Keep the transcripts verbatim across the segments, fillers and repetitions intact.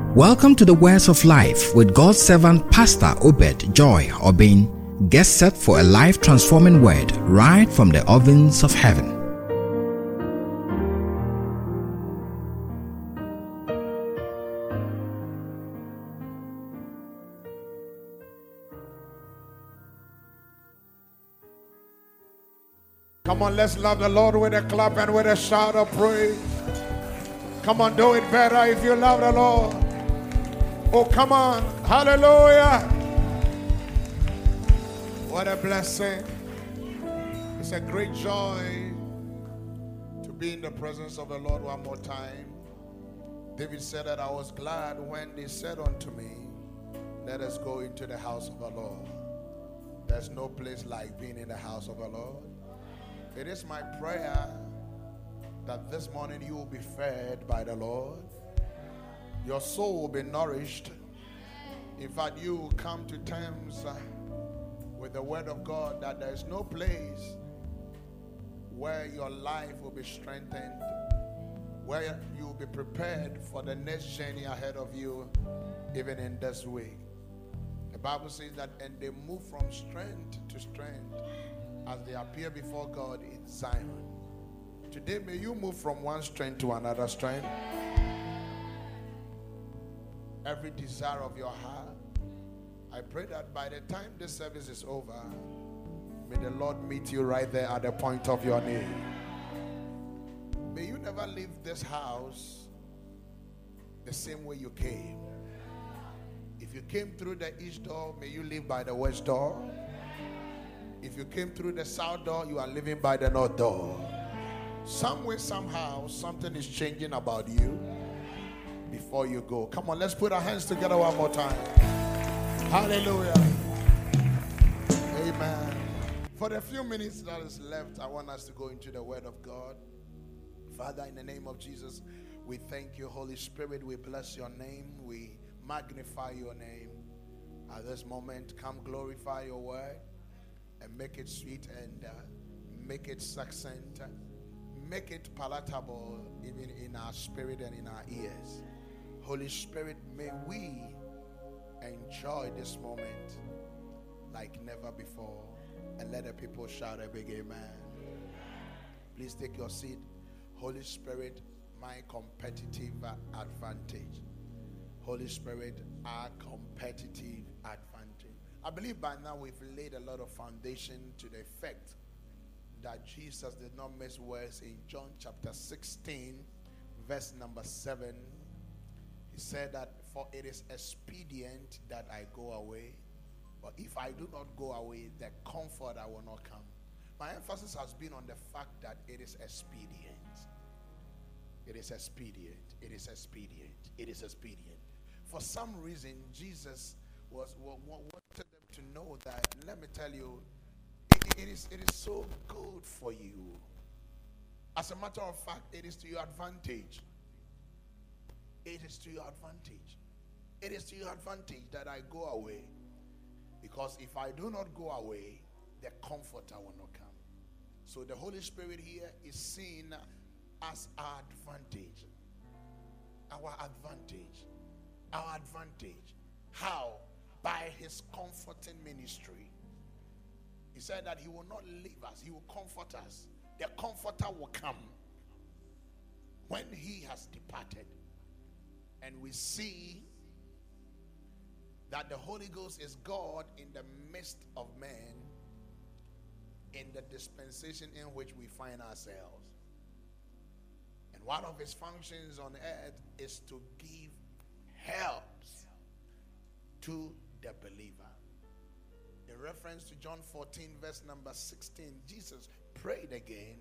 Welcome to the Words of Life with God's servant Pastor Obed Joy Obin. Get set for a life-transforming word right from the ovens of heaven. Come on, let's love the Lord with a clap and with a shout of praise. Come on, do it better if you love the Lord. Oh, come on. Hallelujah. What a blessing. It's a great joy to be in the presence of the Lord one more time. David said that I was glad when they said unto me, let us go into the house of the Lord. There's no place like being in the house of the Lord. It is my prayer that this morning you will be fed by the Lord. Your soul will be nourished. In fact, you will come to terms uh, with the word of God that there is no place where your life will be strengthened, where you will be prepared for the next journey ahead of you, even in this week. The Bible says that, and they move from strength to strength as they appear before God in Zion. Today, may you move from one strength to another strength. Every desire of your heart, I pray that by the time this service is over, may the Lord meet you right there at the point of your need. May you never leave this house the same way you came. If you came through the east door, may you leave by the west door. If you came through the south door, you are living by the north door. Some way, somehow, something is changing about you before you go. Come on, let's put our hands together one more time. Hallelujah. Amen. For the few minutes that is left, I want us to go into the Word of God. Father, in the name of Jesus, we thank you, Holy Spirit. We bless your name. We magnify your name. At this moment, come glorify your word and make it sweet and uh, make it succinct. Make it palatable even in our spirit and in our ears. Holy Spirit, may we enjoy this moment like never before. And let the people shout a big amen. Please take your seat. Holy Spirit, my competitive advantage. Holy Spirit, our competitive advantage. I believe by now we've laid a lot of foundation to the effect that Jesus did not miss words in John chapter sixteen, verse number seven. He said that, for it is expedient that I go away, but if I do not go away, the comforter will not come. My emphasis has been on the fact that it is expedient. It is expedient. It is expedient. It is expedient. For some reason, Jesus was wanted them to know that, let me tell you, It is, it is so good for you. As a matter of fact, it is to your advantage. It is to your advantage. It is to your advantage that I go away. Because if I do not go away, the comforter will not come. So the Holy Spirit here is seen as our advantage. Our advantage. Our advantage. How? By his comforting ministry. He said that he will not leave us. He will comfort us. The comforter will come when he has departed. And we see that the Holy Ghost is God in the midst of men in the dispensation in which we find ourselves. And one of his functions on earth is to give helps to the believer. In reference to John fourteen, verse number sixteen, Jesus prayed again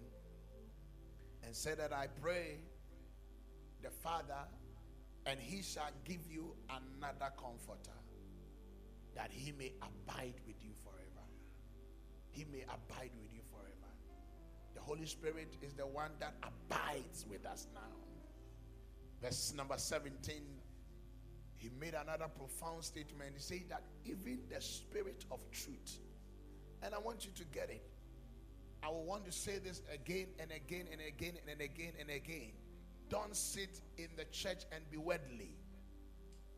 and said that I pray the Father, and he shall give you another comforter, that he may abide with you forever. He may abide with you forever. The Holy Spirit is the one that abides with us now. Verse number seventeen, he made another profound statement. He said that even the Spirit of truth, and I want you to get it. I will want to say this again and again and again and again and again. Don't sit in the church and be worldly.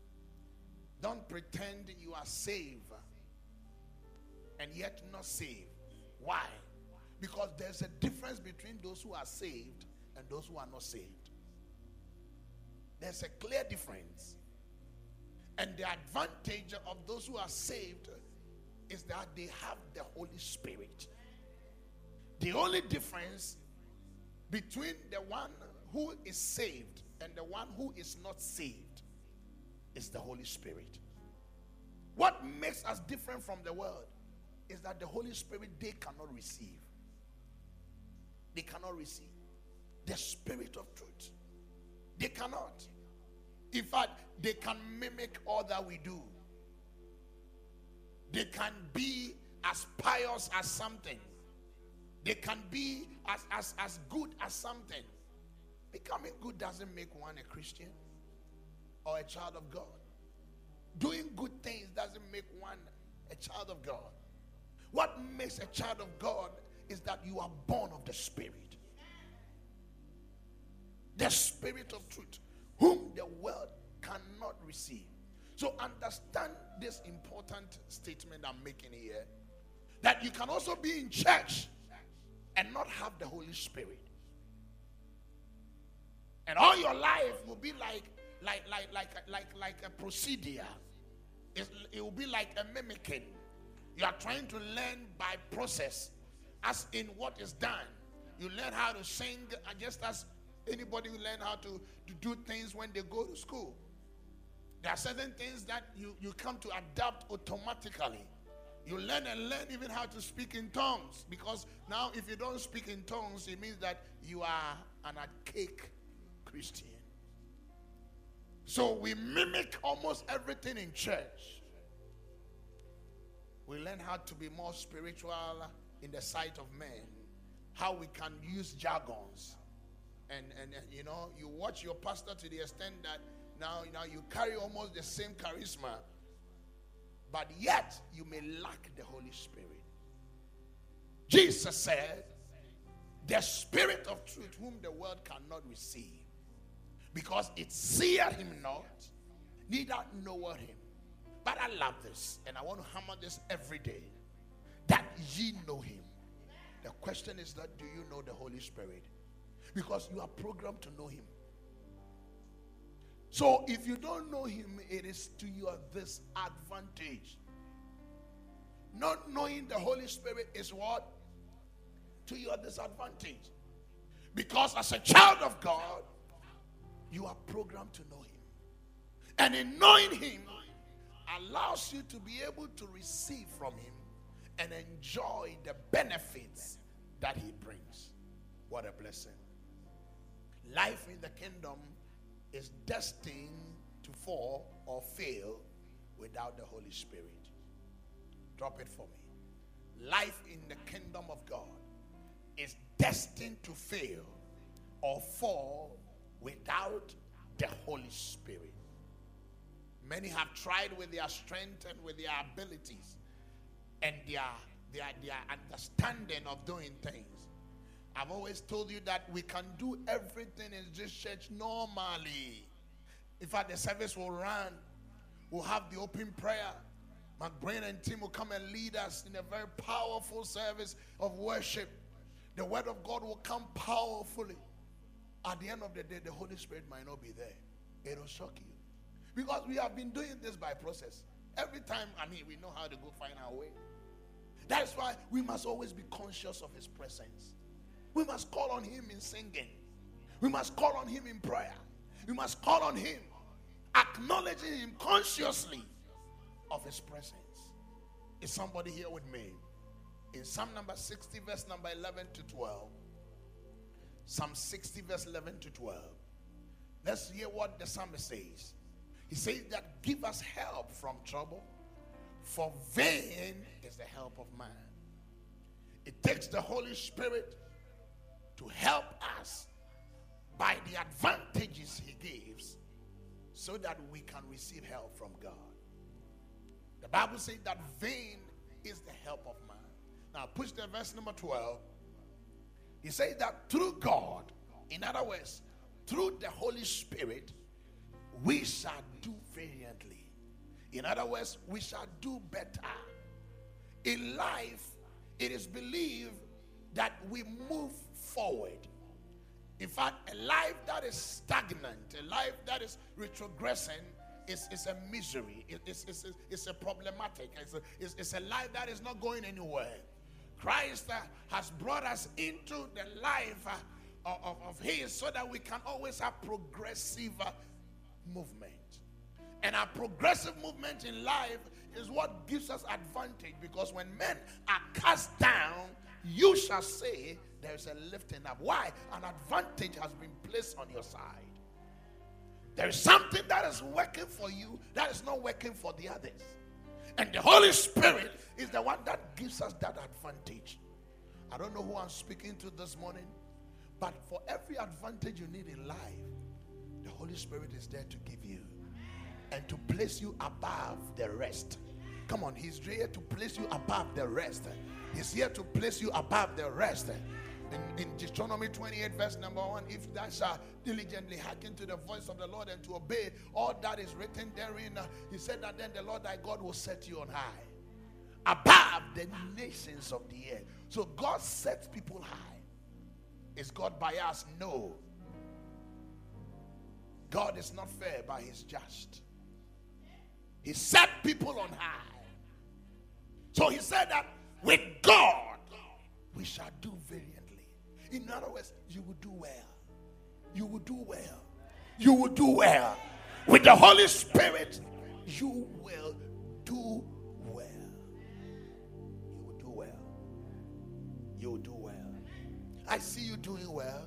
Don't pretend you are saved and yet not saved. Why? Because there's a difference between those who are saved and those who are not saved. There's a clear difference. And the advantage of those who are saved is that they have the Holy Spirit. The only difference between the one who is saved and the one who is not saved is the Holy Spirit. What makes us different from the world is that the Holy Spirit they cannot receive. They cannot receive the Spirit of truth. They cannot. In fact, they can mimic all that we do. They can be as pious as something. They can be as, as, as good as something. Becoming good doesn't make one a Christian or a child of God. Doing good things doesn't make one a child of God. What makes a child of God is that you are born of the Spirit. The Spirit of truth, whom the world cannot receive. So understand this important statement I'm making here, that you can also be in church and not have the Holy Spirit. And all your life will be like like like like like like a procedure. It, it will be like a mimicking. You are trying to learn by process, as in what is done. You learn how to sing just as anybody will learn how to, to do things when they go to school. There are certain things that you, you come to adapt automatically. You learn and learn even how to speak in tongues, because now if you don't speak in tongues, it means that you are an archaic Christian. So we mimic almost everything in church. We learn how to be more spiritual in the sight of men, how we can use jargons. And, and, and you know, you watch your pastor to the extent that now, now you carry almost the same charisma, but yet you may lack the Holy Spirit. Jesus said, the Spirit of truth whom the world cannot receive, because it seeth him not, neither knoweth him. But I love this, and I want to hammer this every day, that ye know him. The question is that, do you know the Holy Spirit? Because you are programmed to know him. So if you don't know him, it is to your disadvantage. Not knowing the Holy Spirit is what? To your disadvantage. Because as a child of God, you are programmed to know him. And in knowing him allows you to be able to receive from him and enjoy the benefits that he brings. What a blessing. Life in the kingdom is destined to fall or fail without the Holy Spirit. Drop it for me. Life in the kingdom of God is destined to fail or fall without the Holy Spirit. Many have tried with their strength and with their abilities and their, their, their understanding of doing things. I've always told you that we can do everything in this church normally. In fact, the service will run. We'll have the open prayer. McBrain and Tim will come and lead us in a very powerful service of worship. The word of God will come powerfully. At the end of the day, the Holy Spirit might not be there. It will shock you. Because we have been doing this by process. Every time, I mean, we know how to go find our way. That's why we must always be conscious of his presence. We must call on him in singing. We must call on him in prayer. We must call on him, acknowledging him consciously of his presence. Is somebody here with me? In Psalm number sixty, verse number eleven to twelve. Psalm sixty, verse eleven to twelve. Let's hear what the psalmist says. He says that give us help from trouble, for vain is the help of man. It takes the Holy Spirit to help us by the advantages he gives so that we can receive help from God. The Bible says that vain is the help of man. Now push the verse number twelve. He says that through God, in other words, through the Holy Spirit, we shall do valiantly. In other words, we shall do better. In life, it is believed that we move forward. In fact, a life that is stagnant, a life that is retrogressing, is, is a misery. It, it's, it's, it's a problematic. It's a, it's, it's a life that is not going anywhere. Christ uh, has brought us into the life uh, of, of His so that we can always have progressive uh, movement. And our progressive movement in life is what gives us advantage, because when men are cast down, you shall say there is a lifting up. Why? An advantage has been placed on your side. There is something that is working for you that is not working for the others. And the Holy Spirit is the one that gives us that advantage. I don't know who I'm speaking to this morning, but for every advantage you need in life, the Holy Spirit is there to give you and to place you above the rest. Come on, He's here to place you above the rest. He's here to place you above the rest. In, in Deuteronomy twenty-eight verse number one, if thou shalt diligently hearken to the voice of the Lord and to obey all that is written therein, uh, He said that then the Lord thy God will set you on high, above the nations of the earth. So God sets people high. Is God biased? No. God is not fair, but He's just. He set people on high. So He said that with God we shall do valiantly. In other words, you will do well. You will do well. You will do well. With the Holy Spirit, you will do well. You will do well. You will do well. I see you doing well.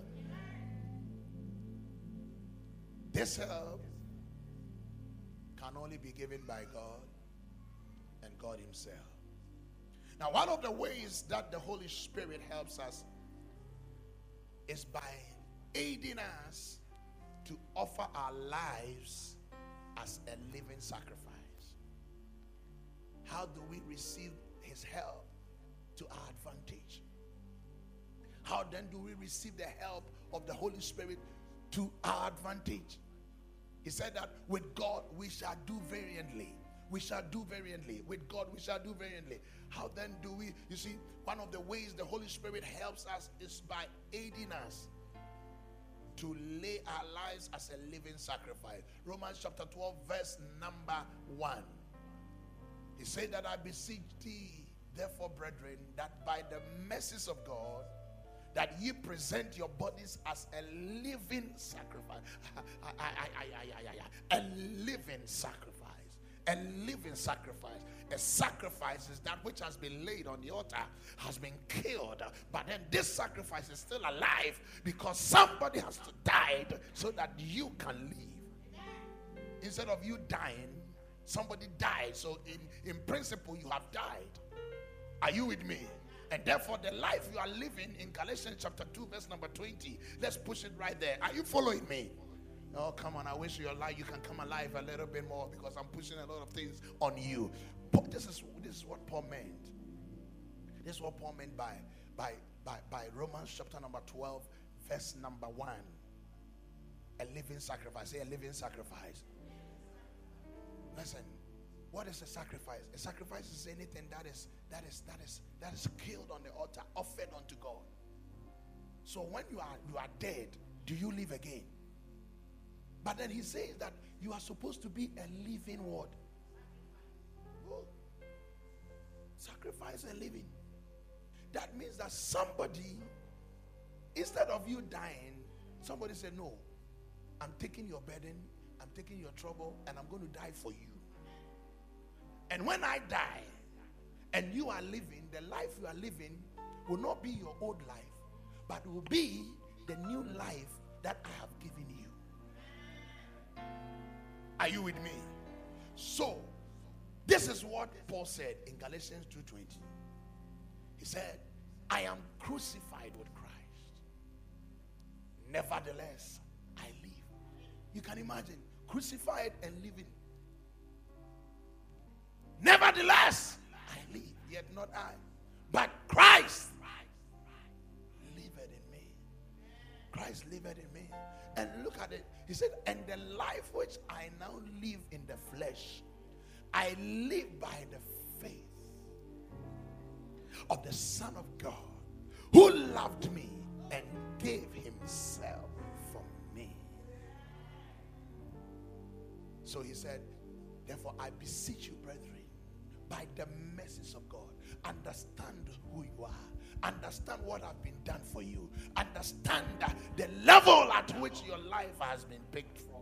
This help can only be given by God and God Himself. Now, one of the ways that the Holy Spirit helps us is by aiding us to offer our lives as a living sacrifice. How do we receive His help to our advantage? How then do we receive the help of the Holy Spirit to our advantage? He said that with God we shall do valiantly. We shall do valiantly. With God we shall do valiantly. How then do we, you see, one of the ways the Holy Spirit helps us is by aiding us to lay our lives as a living sacrifice. Romans chapter twelve verse number one. He said that I beseech thee, therefore, brethren, that by the mercies of God, that ye present your bodies as a living sacrifice. A living sacrifice. A living sacrifice. A sacrifice is that which has been laid on the altar, has been killed, but then this sacrifice is still alive because somebody has to die so that you can live. Instead of you dying, somebody died. So in, in principle, you have died. Are you with me? And therefore, the life you are living in Galatians chapter two, verse number twenty. Let's push it right there. Are you following me? Oh, come on. I wish you're alive. You can come alive a little bit more because I'm pushing a lot of things on you. But this is this is what Paul meant. This is what Paul meant by by by, by Romans chapter number twelve, verse number one. A living sacrifice. Say a living sacrifice. Listen. What is a sacrifice? A sacrifice is anything that is that is that is that is killed on the altar, offered unto God. So when you are you are dead, do you live again? But then he says that you are supposed to be a living what? Oh, sacrifice and living. That means that somebody, instead of you dying, somebody said, no, I'm taking your burden, I'm taking your trouble, and I'm going to die for you. And when I die and you are living, the life you are living will not be your old life, but will be the new life that I have given you. Are you with me? So, this is what Paul said in Galatians two twenty. He said, I am crucified with Christ. Nevertheless, I live. You can imagine, crucified and living. Nevertheless, I live, yet not I, but Christ liveth in me. Christ liveth in me. And look at it. He said, and the life which I now live in the flesh, I live by the faith of the Son of God, who loved me and gave himself for me. So he said, therefore I beseech you, brethren, by the mercies of God, understand who you are. Understand what has been done for you. Understand uh, the level at which your life has been picked from.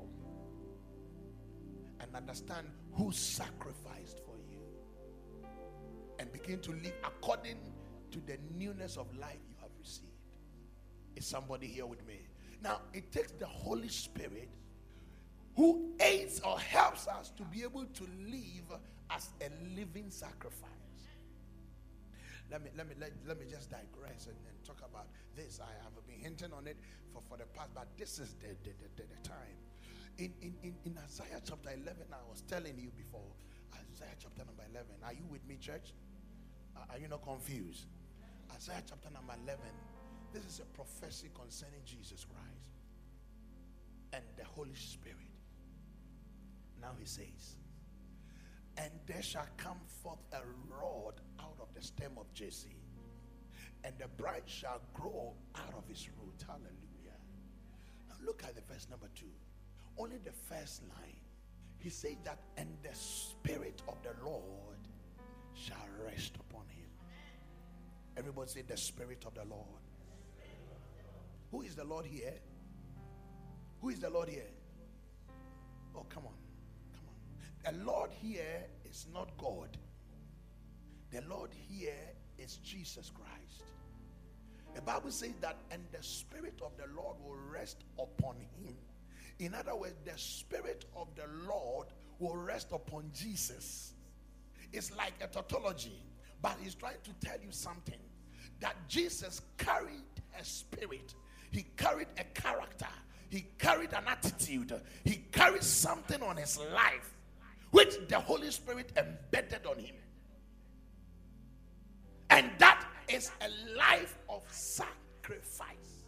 And understand who sacrificed for you. And begin to live according to the newness of life you have received. Is somebody here with me? Now, it takes the Holy Spirit who aids or helps us to be able to live as a living sacrifice. Let me let me let, let me just digress and, and talk about this. I have been hinting on it for, for the past, but this is the, the, the, the time. In, in, in, in Isaiah chapter eleven, I was telling you before, Isaiah chapter number eleven. Are you with me, church? Are you not confused? Isaiah chapter number eleven. This is a prophecy concerning Jesus Christ and the Holy Spirit. Now he says, and there shall come forth a rod out of the stem of Jesse, and the branch shall grow out of his root. Hallelujah. Now look at the verse number two. Only the first line. He said that, and the Spirit of the Lord shall rest upon him. Everybody say, the Spirit of the Lord. Who is the Lord here? Who is the Lord here? Oh, come on. Come on. The Lord here is not God. The Lord here is Jesus Christ. The Bible says that, and the Spirit of the Lord will rest upon him. In other words, the Spirit of the Lord will rest upon Jesus. It's like a tautology, but he's trying to tell you something. That Jesus carried a spirit. He carried a character. He carried an attitude. He carried something on his life, which the Holy Spirit embedded on him. And that is a life of sacrifice.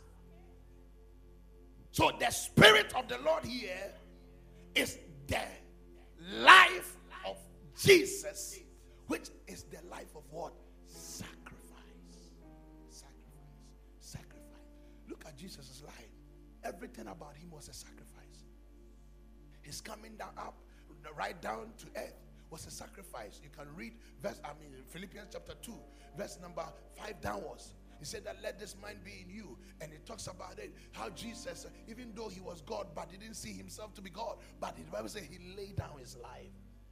So the Spirit of the Lord here is the life of Jesus, which is the life of what? Sacrifice. Sacrifice. Sacrifice. Look at Jesus' life. Everything about him was a sacrifice. His coming down up, right down to earth was a sacrifice. You can read verse, I mean, Philippians chapter two, verse number five downwards. He said that let this mind be in you. And it talks about it, how Jesus, even though he was God, but he didn't see himself to be God. But the Bible says he laid down his life.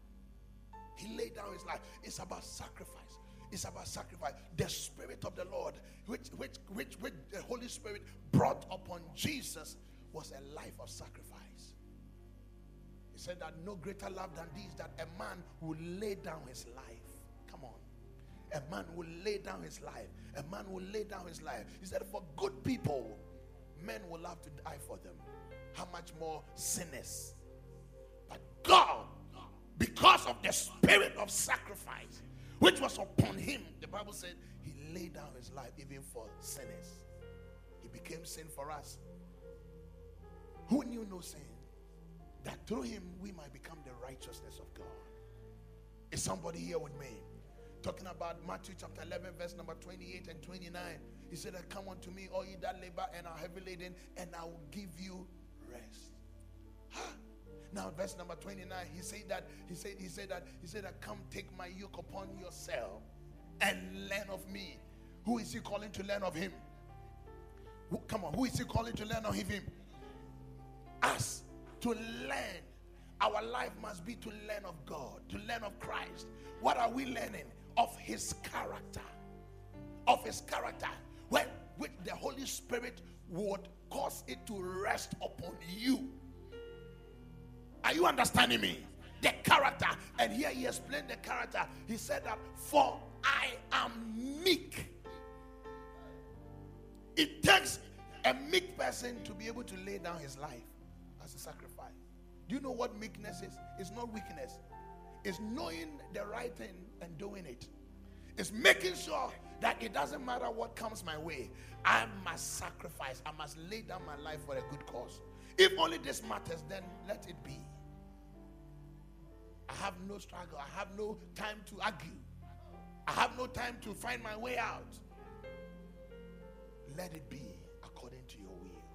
He laid down his life. It's about sacrifice. It's about sacrifice. The Spirit of the Lord, which, which, which, which the Holy Spirit brought upon Jesus, was a life of sacrifice. He said that no greater love than this, that a man will lay down his life. Come on. A man will lay down his life. A man will lay down his life. He said, for good people, men will have to die for them. How much more sinners? But God, because of the spirit of sacrifice, which was upon him, the Bible said, he laid down his life even for sinners. He became sin for us. Who knew no sin? That through him we might become the righteousness of God. Is somebody here with me? Talking about Matthew chapter eleven, verse number twenty-eight and twenty-nine. He said, come unto me, all ye that labor and are heavy laden, and I will give you rest. Huh? Now, verse number twenty-nine, he said that, he said, he said that, he said that, come take my yoke upon yourself and learn of me. Who is he calling to learn of him? Who, come on, who is he calling to learn of him? Us. To learn. Our life must be to learn of God, to learn of Christ. What are we learning? Of his character. Of his character. When, which the Holy Spirit would cause it to rest upon you. Are you understanding me? The character. And here he explained the character. He said that, for I am meek. It takes a meek person to be able to lay down his life as a sacrifice. Do you know what meekness is? It's not weakness. It's knowing the right thing and doing it. It's making sure that it doesn't matter what comes my way. I must sacrifice. I must lay down my life for a good cause. If only this matters, then let it be. I have no struggle. I have no time to argue. I have no time to find my way out. Let it be according to your will.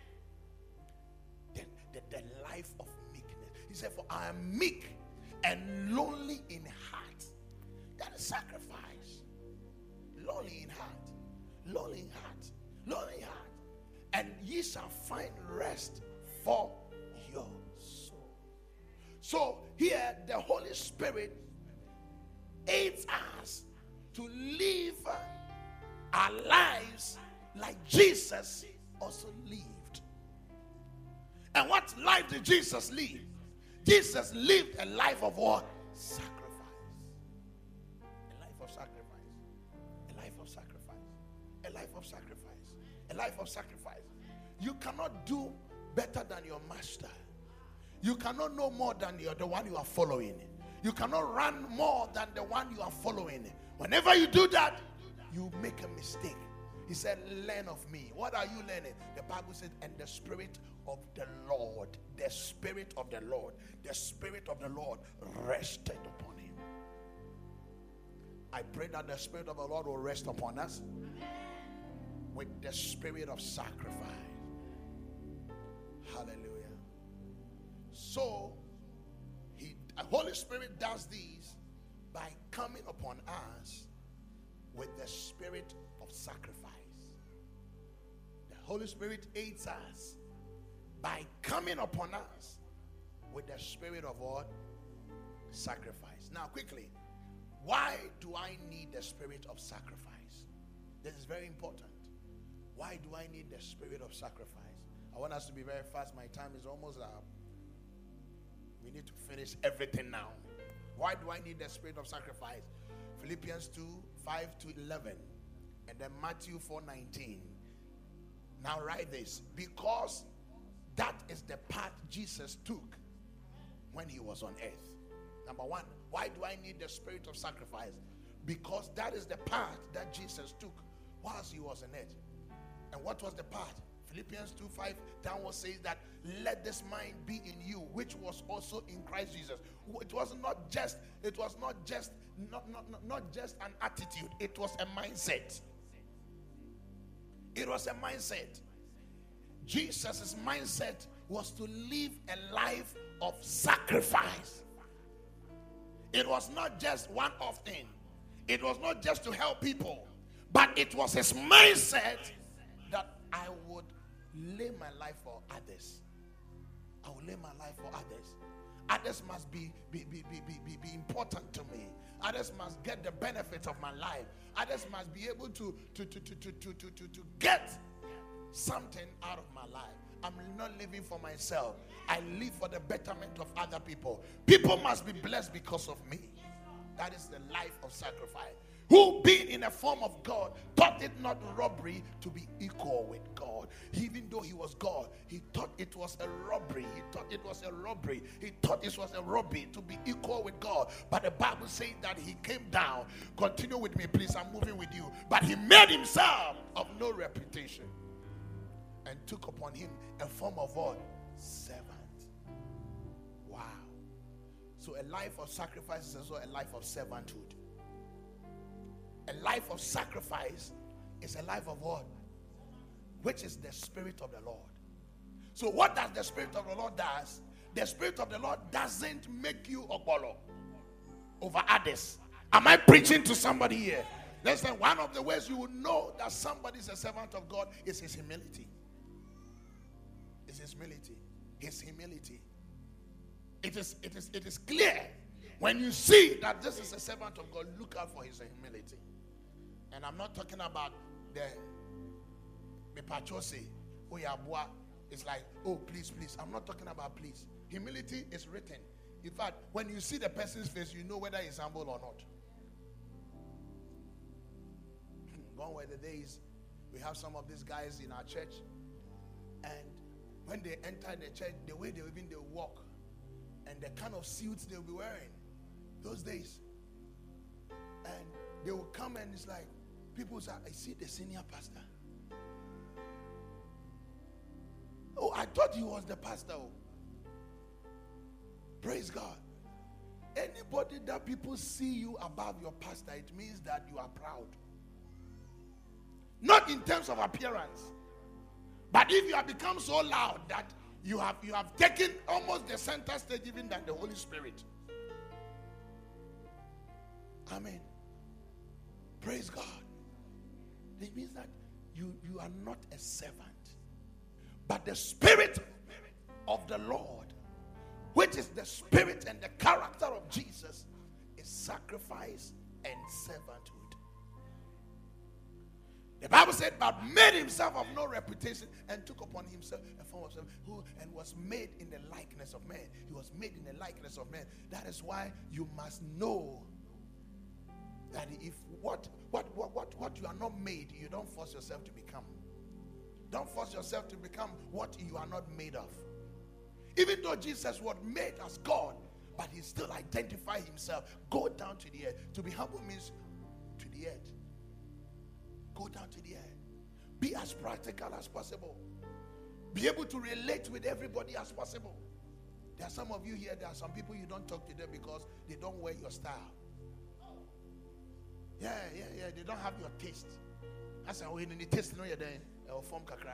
The, the, the life of meekness. He said, for I am meek and lowly in heart. That is sacrifice. Lowly in heart. Lowly in heart. Lowly in heart. And ye shall find rest for your soul. So here the Holy Spirit aids us to live our lives like Jesus also lived. And what life did Jesus live? Jesus lived a life of what? Sacrifice. A life of sacrifice. A life of sacrifice. A life of sacrifice. A life of sacrifice. You cannot do better than your master. You cannot know more than the, the one you are following. You cannot run more than the one you are following. Whenever you do that, you make a mistake. He said, learn of me. What are you learning? The Bible said, and the Spirit of the Lord, the Spirit of the Lord, the Spirit of the Lord rested upon him. I pray that the Spirit of the Lord will rest upon us with the spirit of sacrifice. Hallelujah. So, he, the Holy Spirit does these by coming upon us with the spirit of sacrifice. The Holy Spirit aids us by coming upon us with the spirit of what? Sacrifice. Now, quickly, why do I need the spirit of sacrifice? This is very important. Why do I need the spirit of sacrifice? I want us to be very fast. My time is almost up. We need to finish everything now. Why do I need the spirit of sacrifice? Philippians two, five to eleven. And then Matthew four, nineteen. Now write this. Because that is the path Jesus took when he was on earth. Number one, why do I need the spirit of sacrifice? Because that is the path that Jesus took whilst he was on earth. And what was the path? Philippians two, five downwards says that let this mind be in you, which was also in Christ Jesus. It was not just, it was not just, not, not, not, not just an attitude. It was a mindset. It was a mindset. Jesus' mindset was to live a life of sacrifice. It was not just one-off thing. It was not just to help people, but it was his mindset that I would lay my life for others. I will lay my life for others. Others must be, be, be, be, be, be important to me. Others must get the benefits of my life. Others must be able to, to, to, to, to, to, to, to get something out of my life. I'm not living for myself. I live for the betterment of other people. People must be blessed because of me. That is the life of sacrifice. Who, being in a form of God, thought it not robbery to be equal with God. Even though he was God, he thought it was a robbery. He thought it was a robbery. He thought it was a robbery to be equal with God. But the Bible says that he came down. Continue with me, please. I'm moving with you. But he made himself of no reputation and took upon him a form of what? Servant. Wow. So a life of sacrifice is also a life of servanthood. A life of sacrifice is a life of what? Which is the Spirit of the Lord. So what does the Spirit of the Lord does? The Spirit of the Lord doesn't make you okpolo over others. Am I preaching to somebody here? Listen, one of the ways you will know that somebody is a servant of God is his humility. It's his humility. His humility. It is, it is, it is clear. When you see that this is a servant of God, look out for his humility. And I'm not talking about the Mepachose, Oyabua. It's like, oh, please, please. I'm not talking about please. Humility is written. In fact, when you see the person's face, you know whether he's humble or not. Gone were the days we have some of these guys in our church, and when they enter the church, the way they even they walk, and the kind of suits they'll be wearing, those days, and they will come and it's like, people say, I see the senior pastor. Oh, I thought he was the pastor. Praise God. anybody that people see you above your pastor, it means that you are proud. Not in terms of appearance, but if you have become so loud that you have you have taken almost the center stage even than the Holy Spirit. Amen. Praise God. It means that you, you are not a servant, but the Spirit of the Lord, which is the spirit and the character of Jesus, is sacrifice and servanthood. The Bible said, but made himself of no reputation and took upon himself a form of servant, who and was made in the likeness of man. He was made in the likeness of man. That is why you must know that if what what what what what you are not made, you don't force yourself to become. Don't force yourself to become what you are not made of. Even though Jesus was made as God, but he still identified himself. Go down to the earth. To be humble means to the earth. Go down to the earth. Be as practical as possible. Be able to relate with everybody as possible. There are some of you here, there are some people you don't talk to them because they don't wear your style. Yeah, yeah, yeah. They don't have your taste. I said, oh, in the taste, no, you're there. Or form kakra.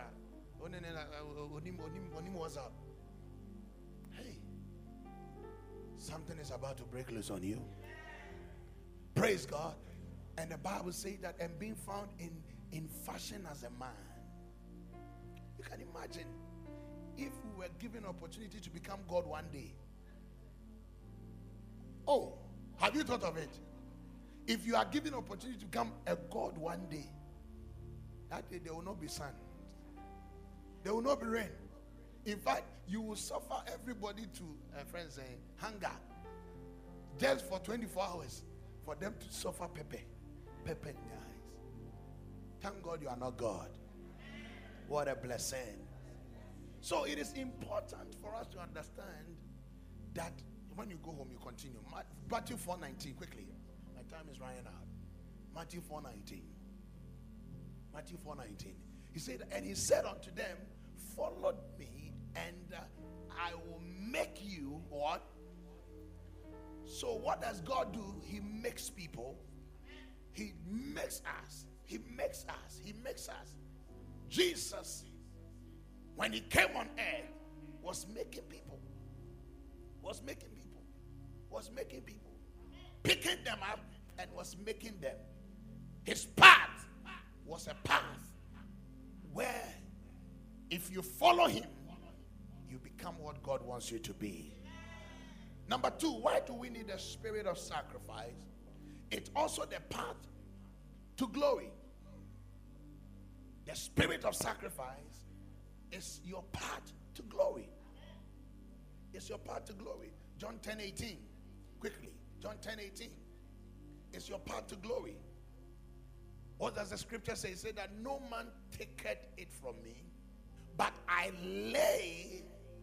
What's up? Hey, something is about to break loose on you. Praise God. And the Bible says that, and being found in, in fashion as a man. You can imagine if we were given opportunity to become God one day. Oh, have you thought of it? If you are given opportunity to become a God one day, that day there will not be sun. There will not be rain. In fact, you will suffer everybody to, uh, friends saying, hunger. Just for twenty-four hours. For them to suffer pepper. Pepper in their eyes. Thank God you are not God. What a blessing. So it is important for us to understand that when you go home, you continue. Matthew four nineteen, quickly. My time is running out. Matthew four nineteen. Matthew four nineteen. He said, and he said unto them, follow me, and uh, I will make you what? So what does God do? He makes people. He makes us. He makes us. He makes us. Jesus, when he came on earth, was making people. Was making people. Was making people. Picking them up and was making them. His path was a path where if you follow him, you become what God wants you to be. Number two, why do we need a spirit of sacrifice? It's also the path to glory. The spirit of sacrifice is your path to glory. It's your path to glory. John ten eighteen. Quickly. John ten eighteen. It's your path to glory. What does the scripture say? It says that no man taketh it from me, but I lay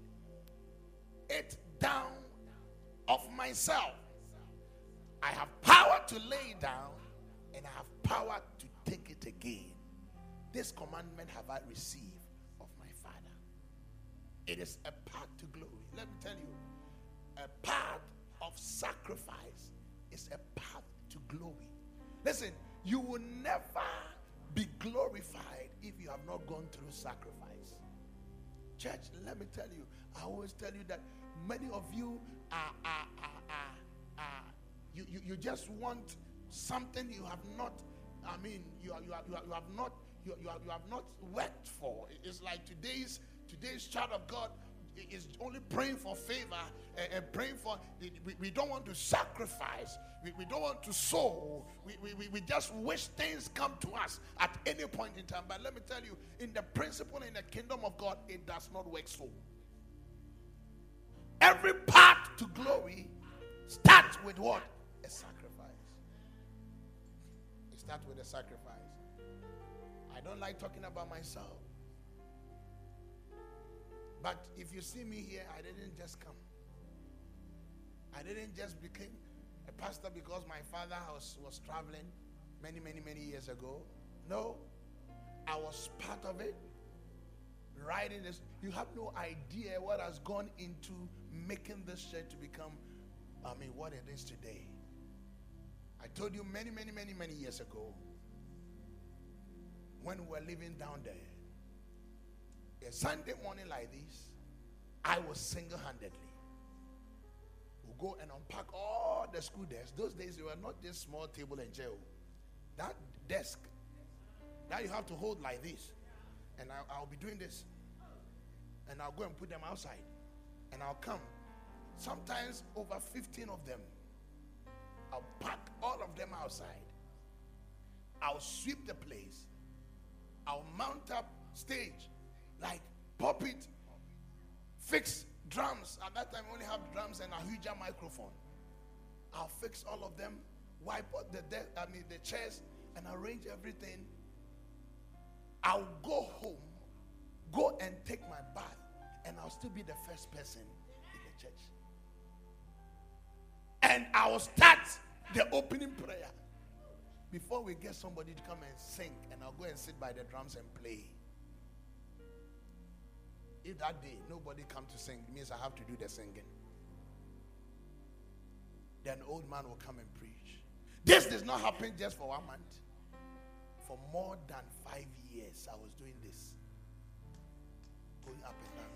it down of myself. I have power to lay it down, and I have power to take it again. This commandment have I received of my Father. It is a path to glory. Let me tell you, a path of sacrifice is a path to glory. Listen, you will never be glorified if you have not gone through sacrifice. Church, let me tell you, I always tell you that many of you are, are, are, are, are you, you, you just want something you have not, I mean, you, are, you, are, you, are, you have not, you, you, are, you have not worked for. It's like today's, today's child of God is only praying for favor and, and praying for, we, we don't want to sacrifice. We, we don't want to sow. We, we, we just wish things come to us at any point in time. But let me tell you, in the principle in the kingdom of God, it does not work so. Every path to glory starts with what? A sacrifice. It starts with a sacrifice. I don't like talking about myself. But if you see me here, I didn't just come. I didn't just become a pastor because my father was, was traveling many, many, many years ago. No, I was part of it. Writing this. You have no idea what has gone into making this church to become I mean, what it is today. I told you many, many, many, many years ago, when we were living down there, a Sunday morning like this, I was single-handedly. We'll go and unpack all the school desks. Those days, they were not this small table and chair. That desk, that you have to hold like this. And I'll, I'll be doing this. And I'll go and put them outside. And I'll come. Sometimes over fifteen of them. I'll pack all of them outside. I'll sweep the place. I'll mount up stage, like pulpit, fix drums. At that time, we only have drums and a huge microphone. I'll fix all of them, wipe out the de- I mean the chairs, and arrange everything. I'll go home, go and take my bath, and I'll still be the first person in the church. And I will start the opening prayer before we get somebody to come and sing, and I'll go and sit by the drums and play. If that day nobody come to sing, it means I have to do the singing. Then the old man will come and preach. This does not happen just for one month. For more than five years, I was doing this. Going up and down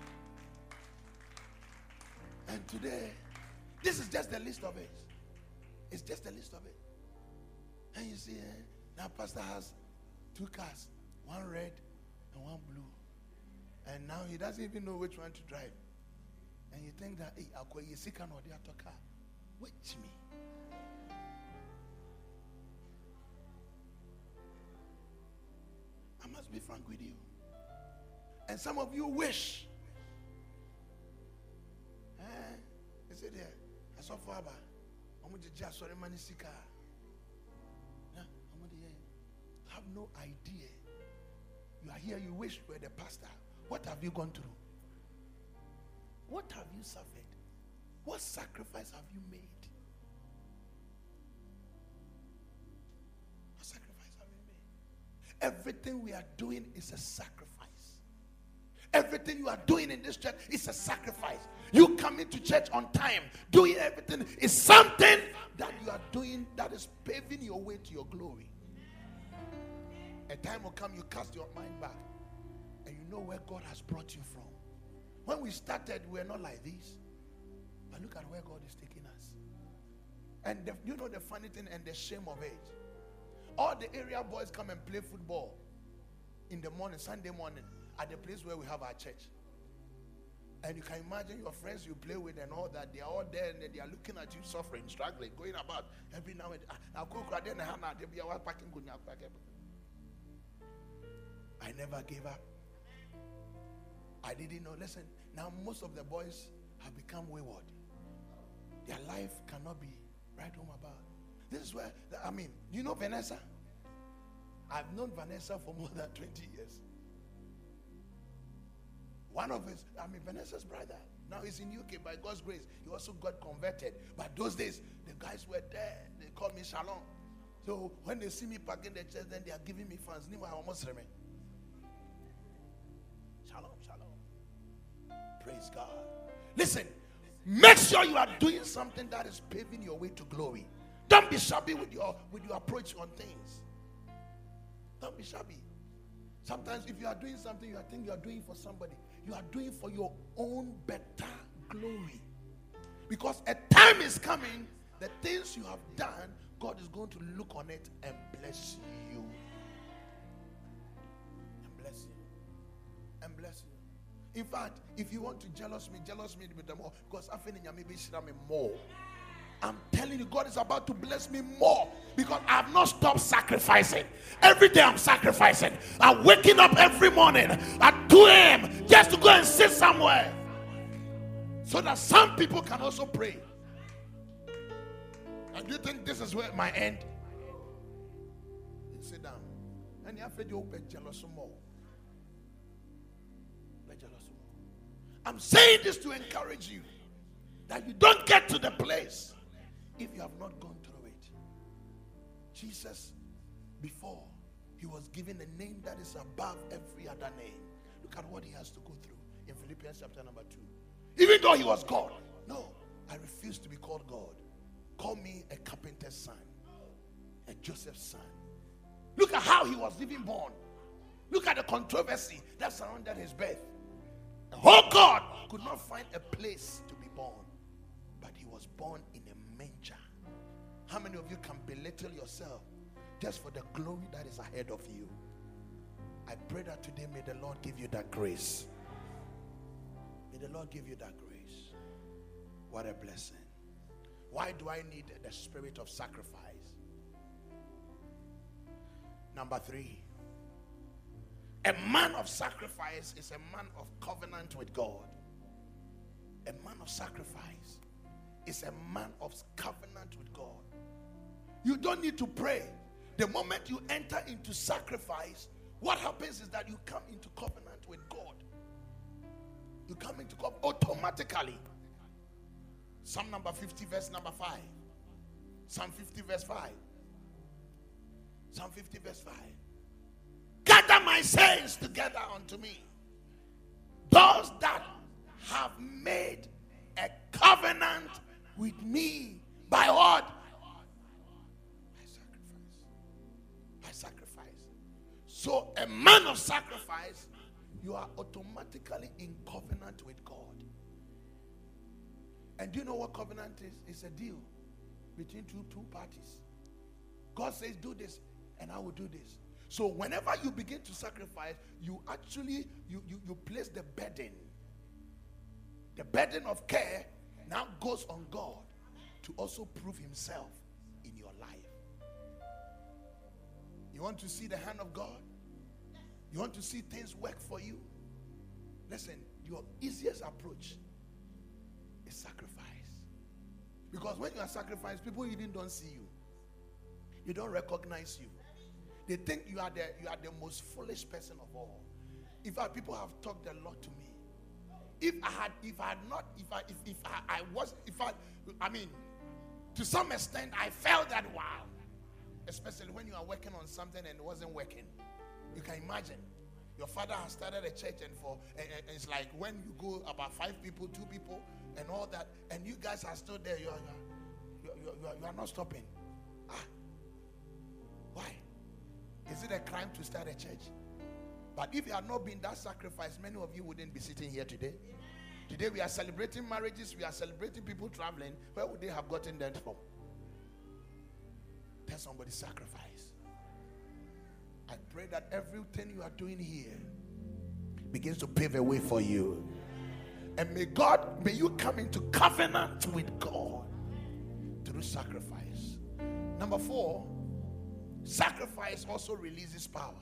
like that. And today, this is just the list of it. It's just a list of it. And you see, eh, now pastor has two cars, one red and one blue. And now he doesn't even know which one to drive. And you think that, hey, I'll call you sick or the other car. Which me? I must be frank with you. And some of you wish. Eh? Is it there? I saw Faba. I'm going to just sorry money sicker. I have no idea. You are here, you wish you were the pastor. What have you gone through? What have you suffered? What sacrifice have you made? What sacrifice have you made? Everything we are doing is a sacrifice. Everything you are doing in this church is a sacrifice. You coming to church on time, doing everything is something that you are doing that is paving your way to your glory. A time will come, you cast your mind back and you know where God has brought you from. When we started, we were not like this. But look at where God is taking us. And the, you know the funny thing and the shame of it. All the area boys come and play football in the morning, Sunday morning, at the place where we have our church. And you can imagine your friends you play with and all that. They are all there and they are looking at you suffering, struggling, going about every now and then. I never gave up. I didn't know. Listen, now most of the boys have become wayward. Their life cannot be right home about. This is where, I mean, you know Vanessa? I've known Vanessa for more than twenty years. One of his, I mean, Vanessa's brother. Now he's in U K by God's grace. He also got converted. But those days, the guys were there. They called me Shalom. So when they see me parking the church, then they are giving me funds. Shalom, shalom. Praise God. Listen, make sure you are doing something that is paving your way to glory. Don't be shabby with your with your approach on things. Don't be shabby. Sometimes if you are doing something you think you are doing for somebody, you are doing for your own better glory. Because a time is coming, the things you have done, God is going to look on it and bless you. And bless you. And bless you. In fact, if you want to jealous me, jealous me with them more. Because I feel maybe me more. I'm telling you, God is about to bless me more because I have not stopped sacrificing. Every day I'm sacrificing. I'm waking up every morning at two a.m. just to go and sit somewhere so that some people can also pray. And do you think this is where my end? Sit down. And you have to be jealous more. Be jealous more. I'm saying this to encourage you that you don't get to the place if you have not gone through it. Jesus, before he was given a name that is above every other name, look at what he has to go through in Philippians chapter number two. Even though he was God, no, I refuse refuse to be called God. Call me a carpenter's son, a Joseph's son. Look at how he was even born. Look at the controversy that surrounded his birth. The whole God could not find a place to be born, but he was born in a manger. How many of you can belittle yourself just for the glory that is ahead of you? I pray that today may the Lord give you that grace. May the Lord give you that grace. What a blessing. Why do I need the spirit of sacrifice? Number three, a man of sacrifice is a man of covenant with God. A man of sacrifice is a man of covenant with God. You don't need to pray. The moment you enter into sacrifice, what happens is that you come into covenant with God. You come into covenant automatically. Psalm number fifty, verse number five. Psalm fifty, verse five. Psalm fifty, verse five. Gather my saints together unto me, those that have made a covenant with me by what? By sacrifice. By sacrifice. So a man of sacrifice, you are automatically in covenant with God. And do you know what covenant is? It's a deal between two, two parties. God says, do this, and I will do this. So whenever you begin to sacrifice, you actually, you, you, you place the burden. The burden of care now goes on God to also prove himself in your life. You want to see the hand of God? You want to see things work for you? Listen, your easiest approach is sacrifice. Because when you are sacrificed, people even don't see you. They don't recognize you. They think you are the you are the most foolish person of all. In fact, people have talked a lot to me. If I had, if I had not, if I, if, if I, I was, if I, I mean, to some extent, I felt that wow. Especially when you are working on something and it wasn't working. You can imagine. Your father has started a church, and for and, and it's like when you go about five people, two people, and all that, and you guys are still there. You are, you are, you are, you are, you are not stopping. Ah, why? Is it a crime to start a church? But if you had not been that sacrifice, many of you wouldn't be sitting here today. Today we are celebrating marriages, we are celebrating people traveling. Where would they have gotten that from? Tell somebody sacrifice. I pray that everything you are doing here begins to pave a way for you. And may God, may you come into covenant with God through sacrifice. Number four, sacrifice also releases power.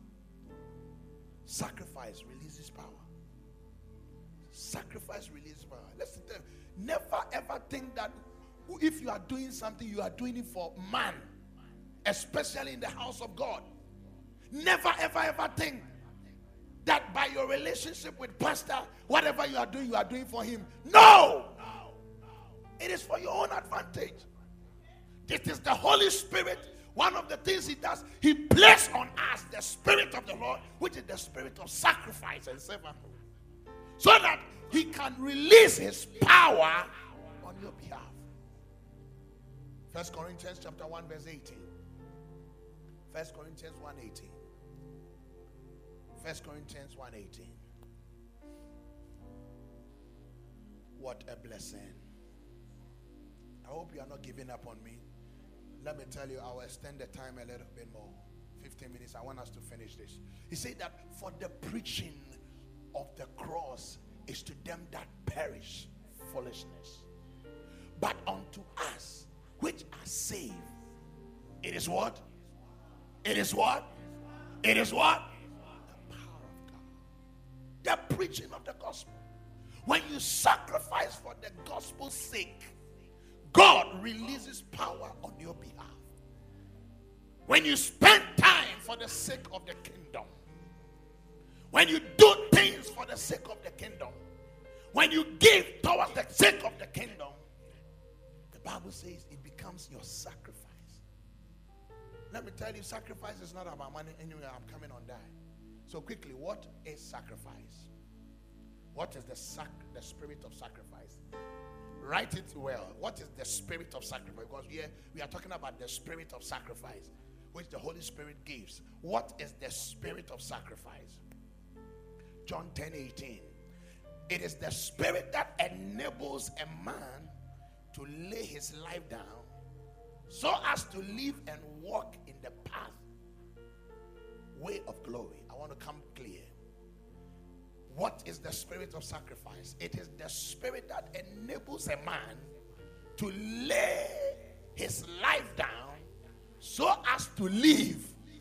Sacrifice releases power. Sacrifice releases power. Listen, never ever think that if you are doing something, you are doing it for man, especially in the house of God. Never ever ever think that by your relationship with pastor, whatever you are doing, you are doing for him. No! It is for your own advantage. This is the Holy Spirit. One of the things he does, he places on us the Spirit of the Lord, which is the spirit of sacrifice and servanthood, so that he can release his power on your behalf. First Corinthians chapter one verse eighteen. First Corinthians one eighteen. First Corinthians one eighteen. What a blessing. I hope you are not giving up on me. Let me tell you, I will extend the time a little bit more. fifteen minutes. I want us to finish this. He said that for the preaching of the cross is to them that perish foolishness. But unto us which are saved, it is what? It is what? It is what? The power of God. The preaching of the gospel. When you sacrifice for the gospel's sake, God releases power on your behalf. When you spend time for the sake of the kingdom, when you do things for the sake of the kingdom, when you give towards the sake of the kingdom, the Bible says it becomes your sacrifice. Let me tell you, sacrifice is not about money. Anyway, I'm coming on that. So quickly, what is sacrifice? What is the sac- the spirit of sacrifice? write it well. What is the spirit of sacrifice? Because we are, we are talking about the spirit of sacrifice, which the Holy Spirit gives. What is the spirit of sacrifice? John ten eighteen. It is the spirit that enables a man to lay his life down so as to live and walk in the path, way of glory. I want to come clear. What is the spirit of sacrifice? It is the spirit that enables a man to lay his life down so as to live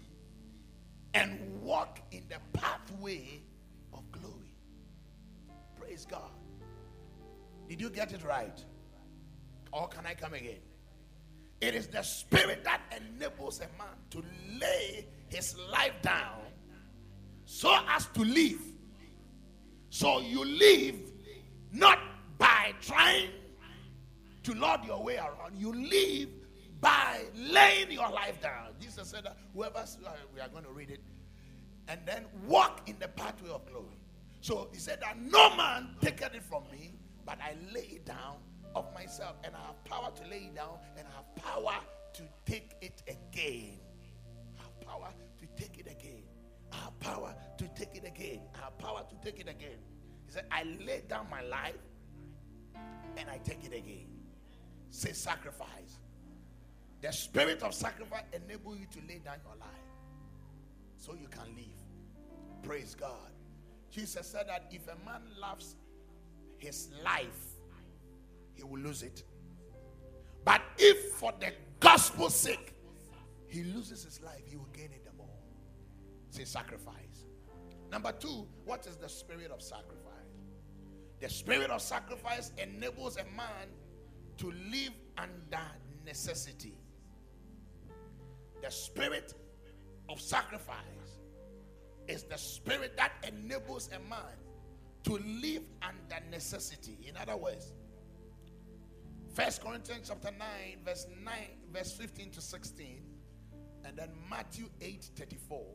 and walk in the pathway of glory. Praise God. Did you get it right? Or can I come again? It is the spirit that enables a man to lay his life down so as to live. So you live not by trying to lord your way around. You live by laying your life down. Jesus said that whoever, we are going to read it, and then walk in the pathway of glory. So he said that no man taketh it from me, but I lay it down of myself, and I have power to lay it down, and I have power to take it again. I have power to take it again. I have power to take it again. I have power to take it again. He said, I lay down my life and I take it again. Say sacrifice. The spirit of sacrifice enables you to lay down your life so you can live. Praise God. Jesus said that if a man loves his life, he will lose it. But if for the gospel's sake he loses his life, he will gain it the more. Say sacrifice. Number two, what is the spirit of sacrifice? The spirit of sacrifice enables a man to live under necessity. The spirit of sacrifice is the spirit that enables a man to live under necessity. In other words, First Corinthians chapter nine, verse nine, verse fifteen to sixteen, and then Matthew eight thirty-four.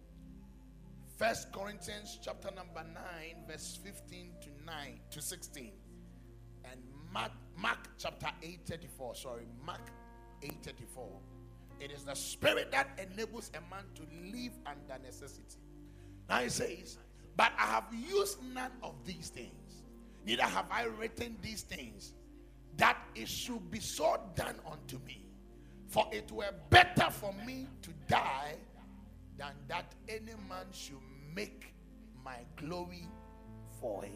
First Corinthians chapter number nine, verse fifteen to nine to sixteen, and Mark, Mark chapter eight thirty-four. Sorry, Mark eight thirty-four. It is the spirit that enables a man to live under necessity. Now he says, but I have used none of these things, neither have I written these things, that it should be so done unto me. For it were better for me to die than that any man should make my glory void.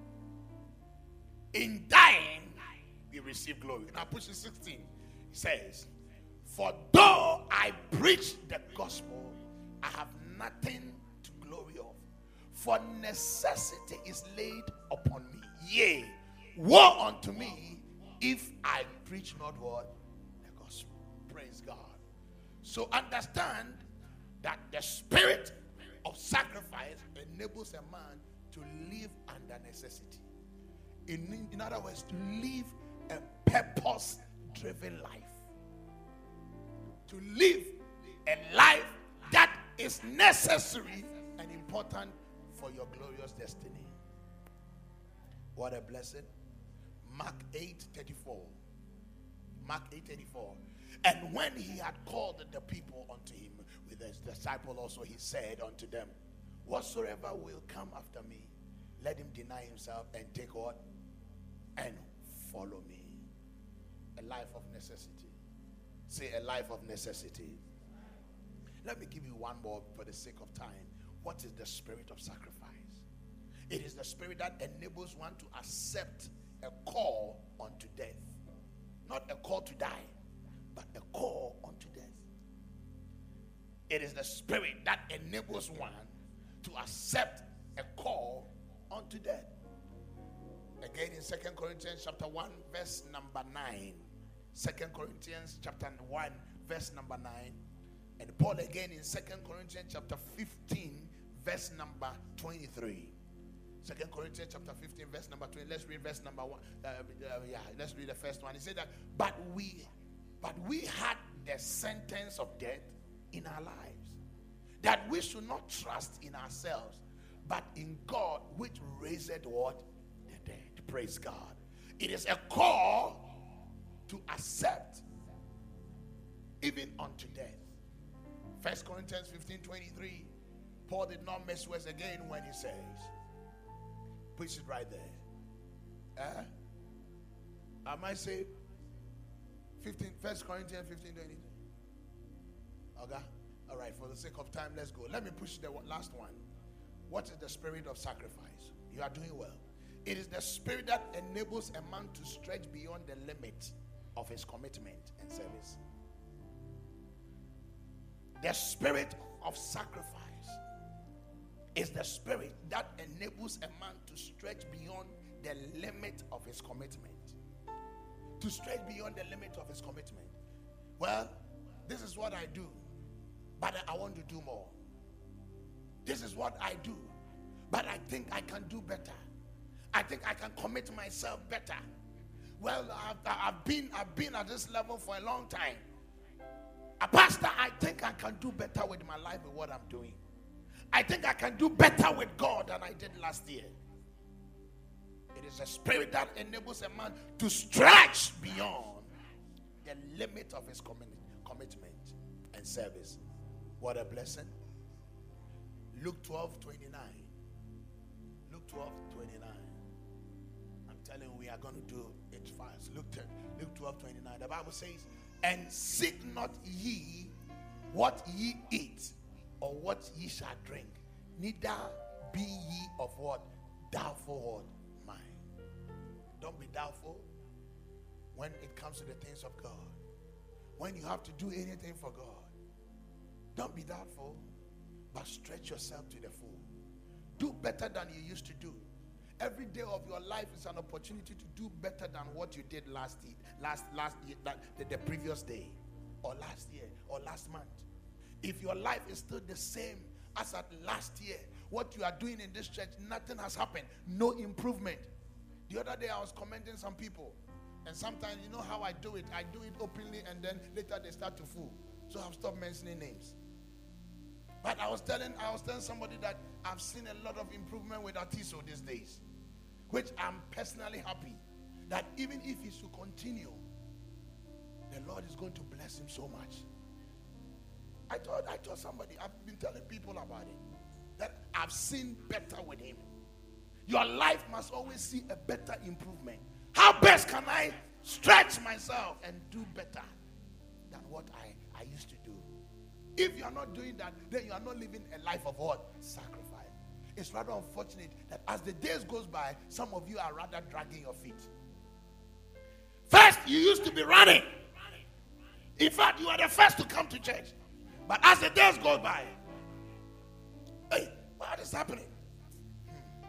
In dying, we receive glory. Now push to sixteen. It says, for though I preach the gospel, I have nothing to glory of. For necessity is laid upon me. Yea, woe unto me if I preach not what? The gospel. Praise God. So understand that the spirit of sacrifice enables a man to live under necessity. In, in other words, to live a purpose-driven life. To live a life that is necessary and important for your glorious destiny. What a blessing. Mark eight thirty-four. Mark eight thirty-four. And when he had called the people unto him with his disciple also, he said unto them, whatsoever will come after me, let him deny himself and take what? And follow me. A life of necessity. Say a life of necessity. Let me give you one more for the sake of time. What is the spirit of sacrifice? It is the spirit that enables one to accept a call unto death. Not a call to die, but a call unto death. It is the spirit that enables one to accept a call unto death. Again in Second Corinthians chapter one, verse number nine. Second Corinthians chapter one, verse number nine. And Paul again in Second Corinthians chapter fifteen, verse number twenty-three. Second Corinthians chapter fifteen, verse number twenty. Let's read verse number one. Uh, uh, yeah, let's read the first one. He said that, but we, but we had the sentence of death in our lives, that we should not trust in ourselves, but in God, which raised what? The dead. Praise God. It is a call to accept even unto death. First Corinthians fifteen twenty-three. Paul did not mess with us again when he says, push it right there. Eh? I might say fifteen, First Corinthians fifteen twenty-three. Okay? All right, for the sake of time, let's go. Let me push the last one. What is the spirit of sacrifice? You are doing well. It is the spirit that enables a man to stretch beyond the limit of his commitment and service. The spirit of sacrifice is the spirit that enables a man to stretch beyond the limit of his commitment. To stretch beyond the limit of his commitment. Well, this is what I do, but I want to do more. This is what I do, but I think I can do better. I think I can commit myself better. Well, I've, I've been I've been at this level for a long time. A pastor, I think I can do better with my life with what I'm doing. I think I can do better with God than I did last year. It is a spirit that enables a man to stretch beyond the limit of his commitment and service. What a blessing. Luke twelve twenty-nine. Luke twelve twenty-nine. I'm telling you, we are going to do it fast. Luke, Luke twelve twenty-nine. The Bible says, and seek not ye what ye eat or what ye shall drink, neither be ye of what? Doubtful mind. Don't be doubtful when it comes to the things of God. When you have to do anything for God, don't be doubtful, but stretch yourself to the full. Do better than you used to do. Every day of your life is an opportunity to do better than what you did last year, last last year, the, the previous day, or last year, or last month. If your life is still the same as at last year, what you are doing in this church, nothing has happened, no improvement. The other day I was commenting some people, and sometimes you know how I do it. I do it openly, and then later they start to fool. So I've stopped mentioning names. But I was telling I was telling somebody that I've seen a lot of improvement with Atiso these days, which I'm personally happy that even if he should continue, the Lord is going to bless him so much. I told I told somebody, I've been telling people about it, that I've seen better with him. Your life must always see a better improvement. How best can I stretch myself and do better than what I, I used to do? If you are not doing that, then you are not living a life of what? Sacrifice. It's rather unfortunate that as the days goes by, some of you are rather dragging your feet. First, you used to be running. In fact, you are the first to come to church. But as the days go by, hey, what is happening? Hmm.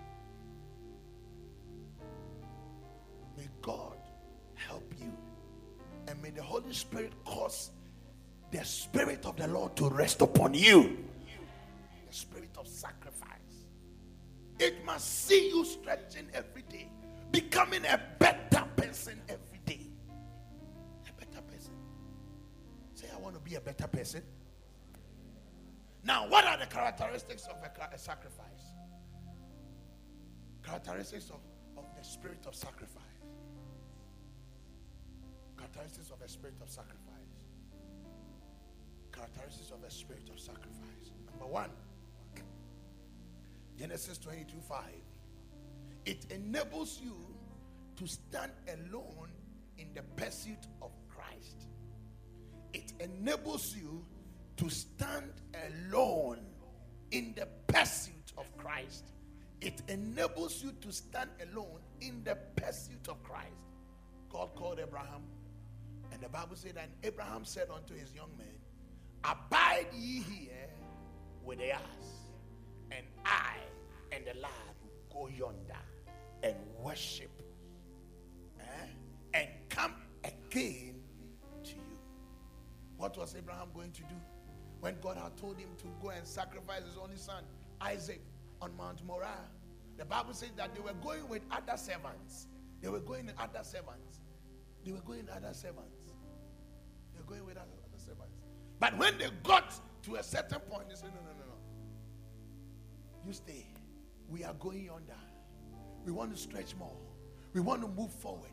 May God help you. And may the Holy Spirit cause the Spirit of the Lord to rest upon you. The spirit of sacrifice. It must see you stretching every day, becoming a better person every day. A better person. Say, I want to be a better person. Now, what are the characteristics of a, a sacrifice? Characteristics of, of the spirit of sacrifice. Characteristics of a spirit of sacrifice. Characteristics of a spirit of sacrifice. Number one, Genesis twenty-two five. It enables you to stand alone in the pursuit of Christ. It enables you to stand alone in the pursuit of Christ. It enables you to stand alone in the pursuit of Christ. God called Abraham, and the Bible said, and Abraham said unto his young men, abide ye here with the ass, and I and the lad will go yonder and worship, eh? and come again to you. What was Abraham going to do when God had told him to go and sacrifice his only son Isaac on Mount Moriah? The Bible says that they were going with other servants. They were going with other servants. They were going with other servants. They were going with other, other servants. But when they got to a certain point, they said, no, no, no, no. You stay. We are going yonder. We want to stretch more. We want to move forward.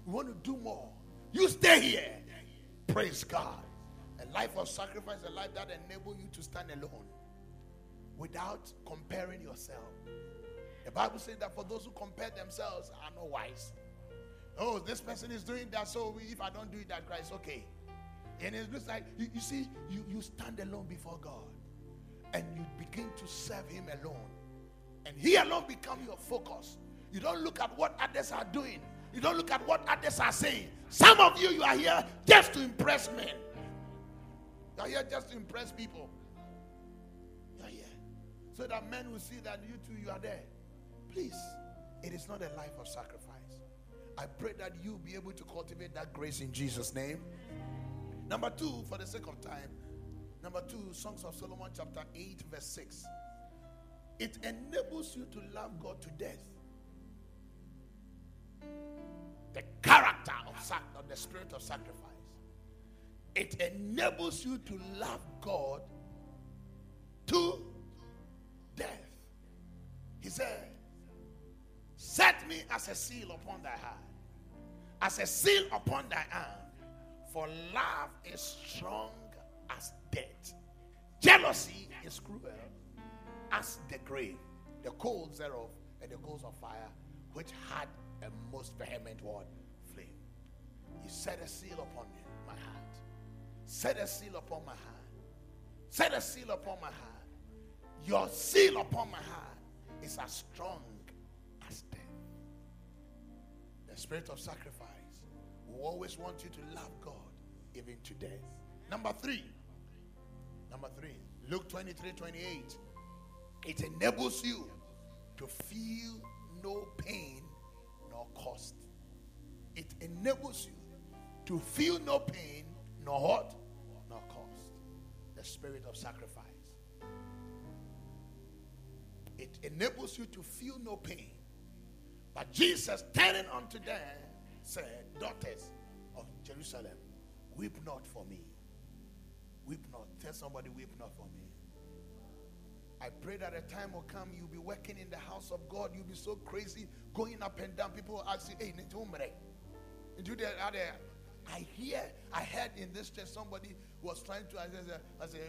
We want to do more. You stay here. Praise God. A life of sacrifice, a life that enables you to stand alone without comparing yourself. The Bible says that for those who compare themselves are not wise. Oh, this person is doing that, so if I don't do it, that Christ, okay. And it looks like, you, you see, you, you stand alone before God. And you begin to serve him alone. And he alone becomes your focus. You don't look at what others are doing. You don't look at what others are saying. Some of you, you are here just to impress men. You are here just to impress people. You are here so that men will see that you too, you are there. Please, it is not a life of sacrifice. I pray that you be able to cultivate that grace in Jesus' name. Number two, for the sake of time, number two, Songs of Solomon chapter eight verse six. It enables you to love God to death. The character of, sac- of the spirit of sacrifice. It enables you to love God to death. He said, set me as a seal upon thy heart, as a seal upon thy arm, for love is strong as death. Jealousy is cruel as the grave, the coals thereof, and the coals of fire, which had a most vehement word, flame. You set a seal upon me, my heart. Set a seal upon my heart. Set a seal upon my heart. Your seal upon my heart is as strong as death. The spirit of sacrifice will always want you to love God even to death. Number three. Number three. Luke twenty-three twenty-eight. It enables you to feel no pain nor cost. It enables you to feel no pain nor what? Nor cost. The spirit of sacrifice. It enables you to feel no pain. But Jesus, turning unto them, said, daughters of Jerusalem, weep not for me. Weep not. Tell somebody, weep not for me. I pray that a time will come, you'll be working in the house of God. You'll be so crazy, going up and down. People will ask you, hey, I hear, I heard in this church, somebody was trying to, I said,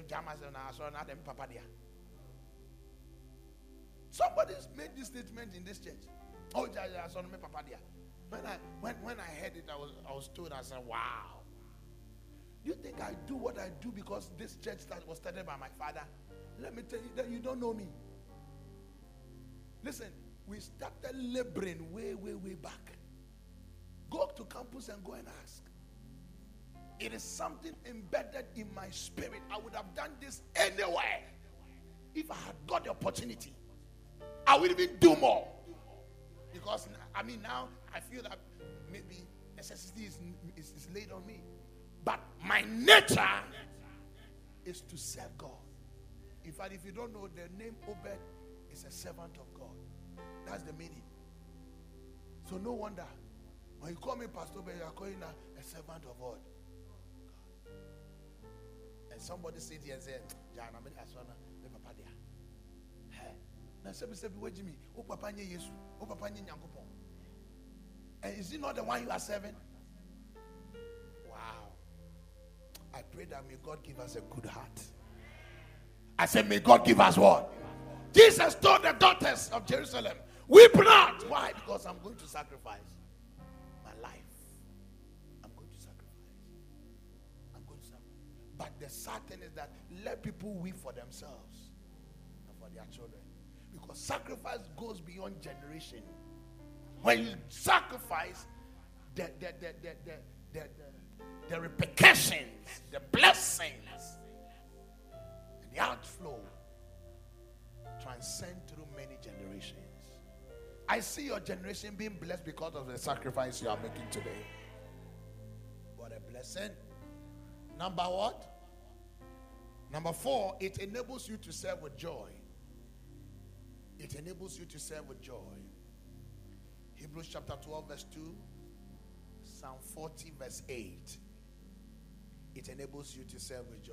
somebody's made this statement in this church. Oh, when I, when, when I heard it, I was, I was told, I said, wow. Do you think I do what I do because this church that was started by my father? Let me tell you that you don't know me. Listen, we started laboring way, way, way back. Go to campus and go and ask. It is something embedded in my spirit. I would have done this anywhere. If I had got the opportunity, I would even do more. Because, I mean, now I feel that maybe necessity is, is, is laid on me. But my nature is to serve God. In fact, if you don't know, the name Obed is a servant of God. That's the meaning. So no wonder when you call me Pastor Obed, you are calling a, a servant of God. God. And somebody sit here and say, John, I'm going to my papa there. Hey, now say, say, wait me. Oh, papa nye Yesu. Oh, papa nye Nyankopon. And is he not the one you are serving? Wow. I pray that may God give us a good heart. I said, may God give us what? Jesus told the daughters of Jerusalem, weep not. Why? Because I'm going to sacrifice my life. I'm going to sacrifice. I'm going to sacrifice. But the sad thing is that let people weep for themselves and for their children. Because sacrifice goes beyond generation. When you sacrifice, the, the, the, the, the, the, the, the repercussions, the blessings, the outflow transcend through many generations. I see your generation being blessed because of the sacrifice you are making today. What a blessing. Number what? Number four, it enables you to serve with joy. It enables you to serve with joy. Hebrews chapter twelve verse two, Psalm forty verse eight. It enables you to serve with joy.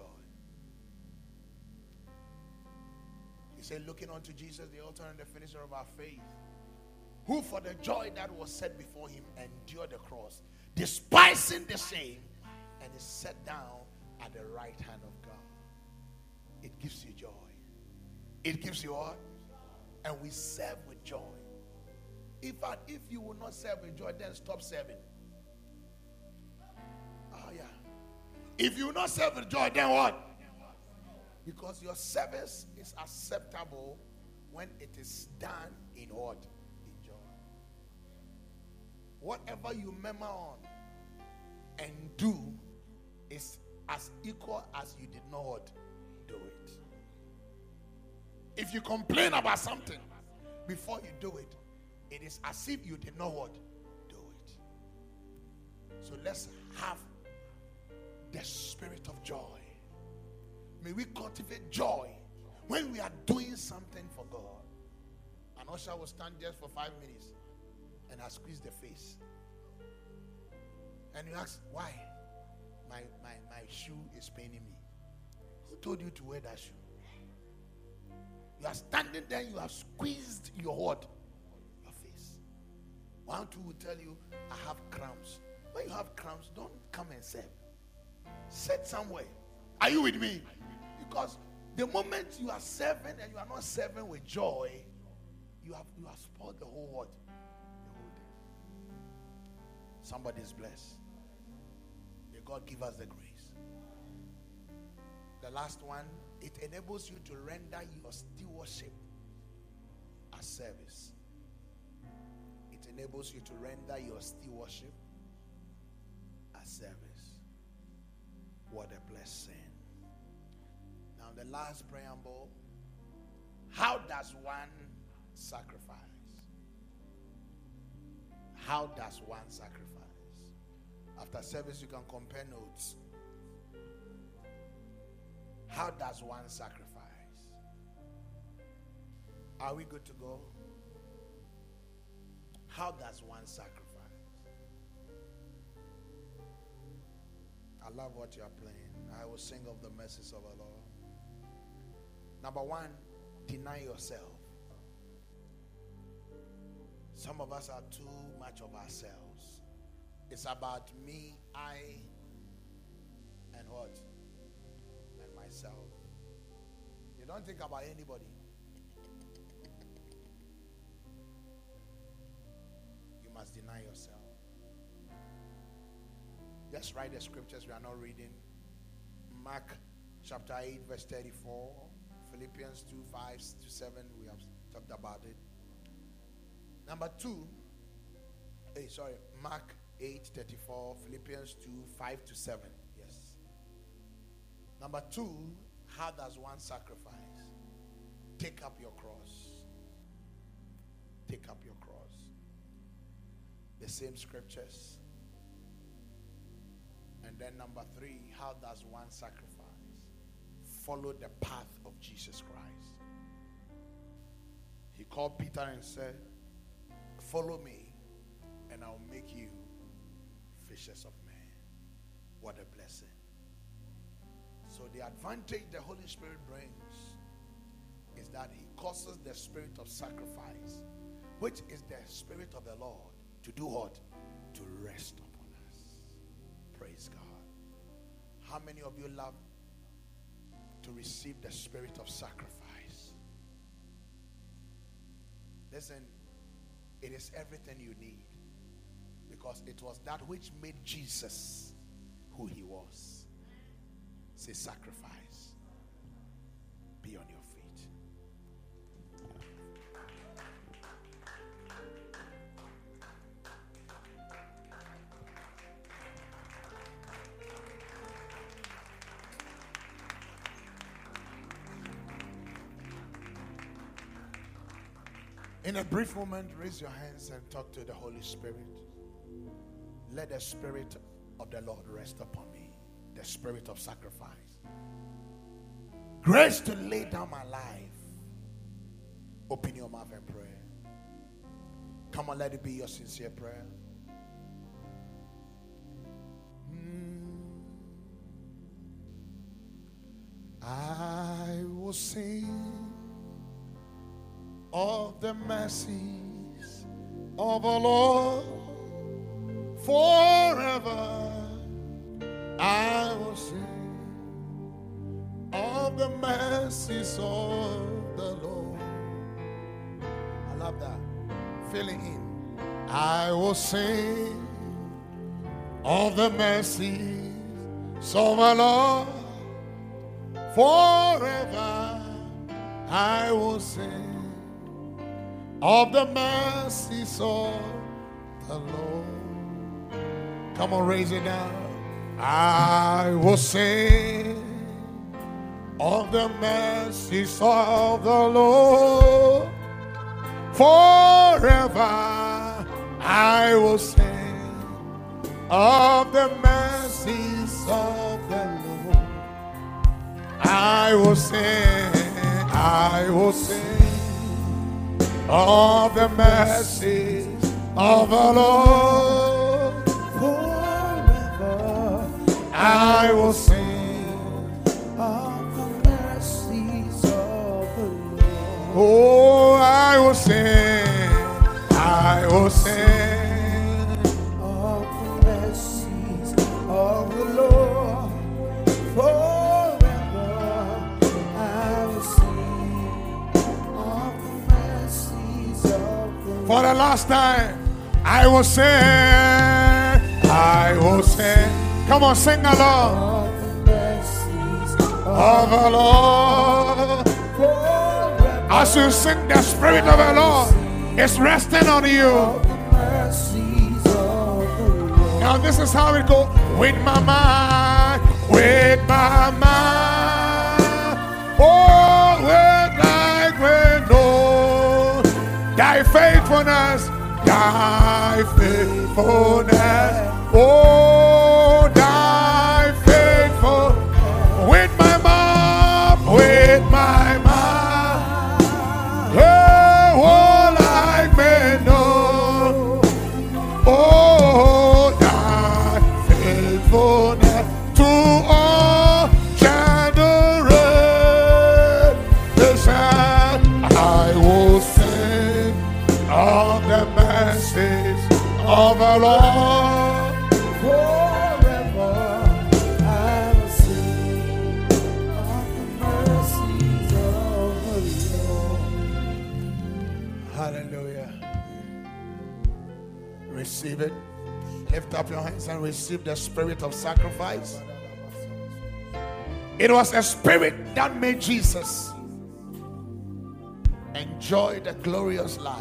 He said, looking unto Jesus, the author and the finisher of our faith, who for the joy that was set before him endured the cross, despising the shame, and is set down at the right hand of God. It gives you joy. It gives you what? And we serve with joy. In fact, if you will not serve with joy, then stop serving. Oh yeah. If you will not serve with joy, then what? Because your service is acceptable when it is done in what? In joy. Whatever you murmur on and do is as equal as you did not do it. If you complain about something before you do it, it is as if you did not what? Do it. So let's have the spirit of joy. May we cultivate joy when we are doing something for God. An usher will stand just for five minutes and I squeeze the face. And you ask, why? My, my, my shoe is paining me. Who told you to wear that shoe? You are standing there, you have squeezed your what? Your face. One, two will tell you, I have cramps. When you have cramps, don't come and serve. Sit somewhere. Are you with me? Because the moment you are serving and you are not serving with joy, you have you have spoiled the whole world. The whole day. Somebody is blessed. May God give us the grace. The last one, it enables you to render your stewardship as service. It enables you to render your stewardship as service. What a blessing. Now the last preamble. How does one sacrifice? How does one sacrifice? After service you can compare notes. How does one sacrifice? Are we good to go? How does one sacrifice? I love what you are playing. I will sing of the mercies of our Lord. Number one, deny yourself. Some of us are too much of ourselves. It's about me, I, and what? And myself. You don't think about anybody. You must deny yourself. Just write the scriptures we are not reading. Mark chapter eight verse thirty-four. Philippians two, five to seven. We have talked about it. Number two. Hey, sorry. Mark eight, thirty-four. Philippians two, five to seven. Yes. Number two. How does one sacrifice? Take up your cross. Take up your cross. The same scriptures. And then number three, how does one sacrifice? Follow the path of Jesus Christ. He called Peter and said, follow me and I'll make you fishers of men. What a blessing. So the advantage the Holy Spirit brings is that he causes the spirit of sacrifice, which is the spirit of the Lord, to do what? To rest upon us. Praise God. How many of you love to receive the spirit of sacrifice? Listen, it is everything you need, because it was that which made Jesus who he was. Say sacrifice. Be on your feet. In a brief moment, raise your hands and talk to the Holy Spirit. Let the Spirit of the Lord rest upon me. The spirit of sacrifice. Grace to lay down my life. Open your mouth and pray. Come on, let it be your sincere prayer. I will sing of the mercies of the Lord, Forever I will sing of the mercies of the Lord. I love that. Filling in. I will sing of the mercies of the Lord. Forever I will sing of the mercies of the Lord. Come on, raise it down. I will sing of the mercies of the Lord. Forever I will sing of the mercies of the Lord. I will sing, I will sing of the mercies of the Lord. Forever I will sing of the mercies of the Lord. Oh, I will sing, I will sing of the mercies of the Lord. Forever I will sing of the mercies of the Lord. For the last time, I will sing, I will sing. Come on, sing along. Of the mercies of the Lord. As you sing, the Spirit of the Lord is resting on you. Now this is how it goes. With my mind, with my mind, oh, with like we know thy faithfulness, thy faithfulness, oh, thy faithful. With my mouth, with my mouth. Of the Lord, forever I will sing of the mercies of the Lord. Hallelujah. Receive it. Lift up your hands and receive the spirit of sacrifice. It was a spirit that made Jesus enjoy the glorious life.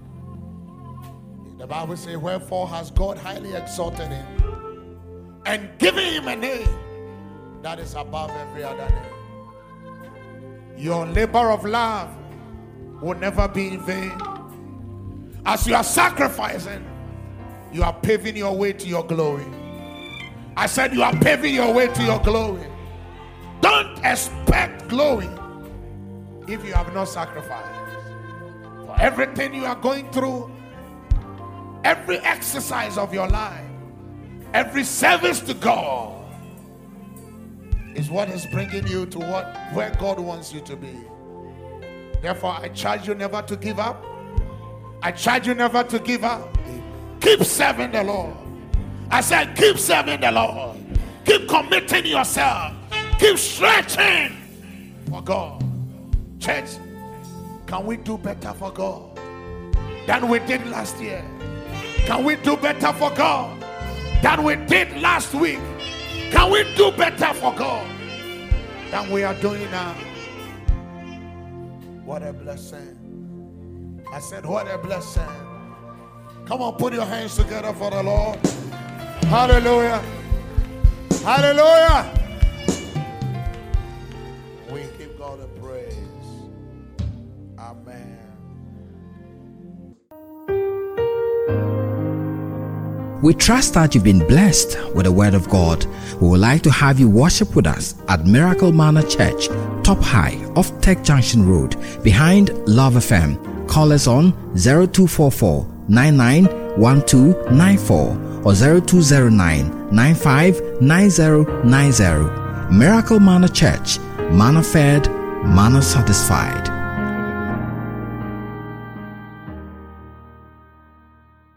The Bible says, wherefore has God highly exalted him and given him a name that is above every other name. Your labor of love will never be in vain. As you are sacrificing, you are paving your way to your glory. I said you are paving your way to your glory. Don't expect glory if you have not sacrificed. For everything you are going through, every exercise of your life, every service to God is what is bringing you to what where God wants you to be. Therefore, I charge you never to give up. I charge you never to give up. Keep serving the Lord. I said, keep serving the Lord. Keep committing yourself. Keep stretching for God. Church, can we do better for God than we did last year? Can we do better for God than we did last week? Can we do better for God than we are doing now? What a blessing. I said, what a blessing. Come on, put your hands together for the Lord. Hallelujah. Hallelujah. We give God a praise. Amen. We trust that you've been blessed with the Word of God. We would like to have you worship with us at Miracle Manor Church, Top High off Tech Junction Road, behind Love F M. Call us on zero two four four, nine nine one two nine four or zero two zero nine, nine five nine zero nine zero. Miracle Manor Church, manna fed, manna satisfied.